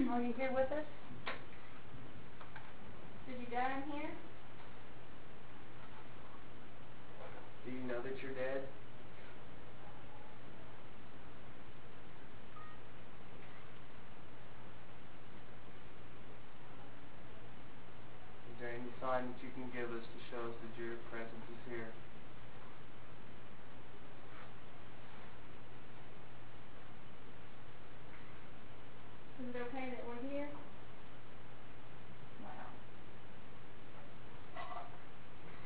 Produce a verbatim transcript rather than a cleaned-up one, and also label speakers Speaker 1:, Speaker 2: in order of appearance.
Speaker 1: Are you here with us? Did you die in here?
Speaker 2: Do you know that you're dead? Is there any sign that you can give us to show us that your presence is here?
Speaker 1: Is it okay that